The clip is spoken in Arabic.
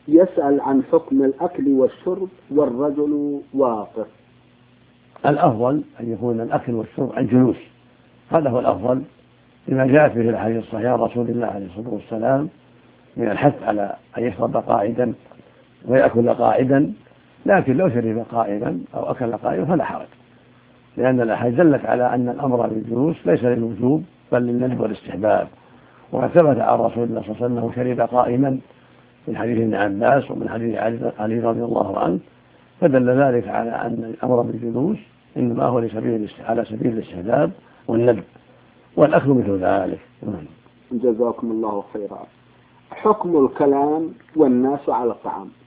يسأل عن حكم الأكل والشرب والرجل واقف. الأفضل أن يكون الأكل والشرب عن جلوس، هذا هو الأفضل لما جاء في الحديث الصحيح عن رسول الله عليه الصلاة والسلام من الحث على أن يشرب قاعدا ويأكل قاعدا، لكن لو شرب قائما أو أكل قائما فلا حرج، لأن الأحاديث دلت على أن الأمر بالجلوس ليس للوجوب بل للندب والاستحباب. وقد ثبت عن رسول الله صلى الله عليه وسلم أنه شرب قائما من حديث ابن عباس ومن حديث علي رضي الله عنه، فدل ذلك على أن الأمر بالجلوس إنما هو على سبيل الاستحباب والندب، والأكل مثل ذلك. جزاكم الله خيرا. حكم الكلام والناس على الطعام.